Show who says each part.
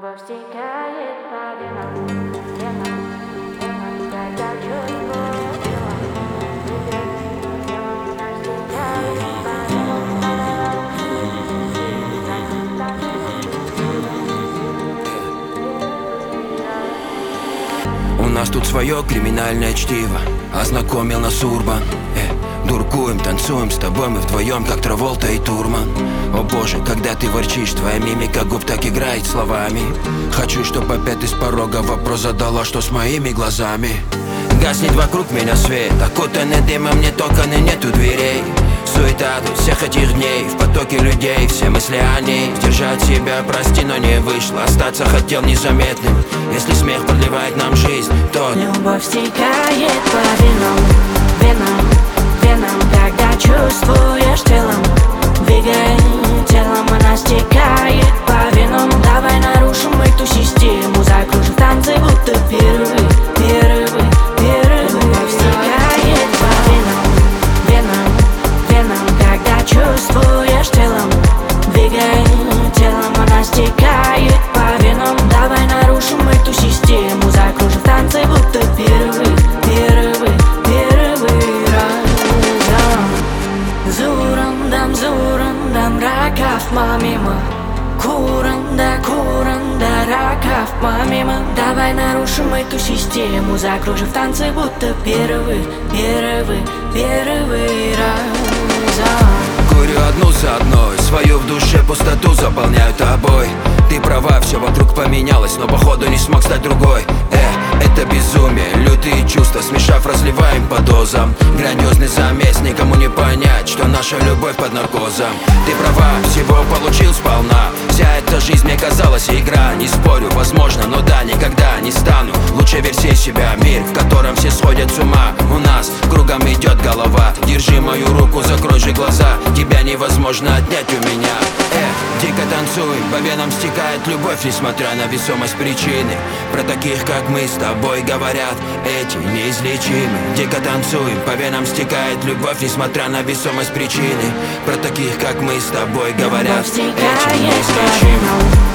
Speaker 1: Любовь стекает по венам, венам, венам, когда чувствую телом, телом она стекает по венам.
Speaker 2: У нас тут свое криминальное чтиво, ознакомил нас Урбан. Дуркуем, танцуем с тобой мы вдвоем, как Траволта и Турман. О боже, когда ты ворчишь, твоя мимика губ так играет словами. Хочу, чтоб опять ты с порога вопрос задала, что с моими глазами. Гаснет вокруг меня свет, окутанный дымом, нет окон и нету дверей. Суета тут всех этих дней, в потоке людей все мысли о ней. Сдержать себя, прости, но не вышло, остаться хотел незаметным. Если смех продлевает нам жизнь, то
Speaker 1: любовь стекает по венам, венам, венам, когда чувствуешь телом, двигай телом, она стекает по венам. Давай нарушим эту систему, закружим танцы, будто первый, первый, первый. Любовь стекает по венам, венам, венам, когда чувствуешь телом, двигай телом, она стекает по венам. Давай нарушим эту систему, закружим танцы, будто первый, первый, первый раз. Зурандам, ракав мамима, куранда, ракав мамима. Давай нарушим эту систему, закружив танцы, будто первый, первый, первый раз.
Speaker 2: курю одну за одной, свою в душе пустоту заполняю тобой. Ты права, все вокруг поменялось, но походу не смог стать другой. Это безумие, лютые чувства, смешав, разливаем по дозам. Грандиозный замес, никому не понять, что наша любовь под наркозом. Ты права, всего получил сполна. Вся эта жизнь мне казалась игра. Не спорю, возможно, но да, никогда не стану лучшей версией себя. Мир, в котором все сходят с ума. У нас кругом идет голова. Держи мою руку, закрой же глаза. Тебя невозможно отнять у меня. Дико танцуем, по венам стекает любовь, несмотря на весомость причины. Про таких, как мы, с тобой говорят эти неизлечимы. Дико танцуем, по венам стекает любовь, несмотря на весомость причины. Про таких, как мы, с тобой говорят эти неизлечимы.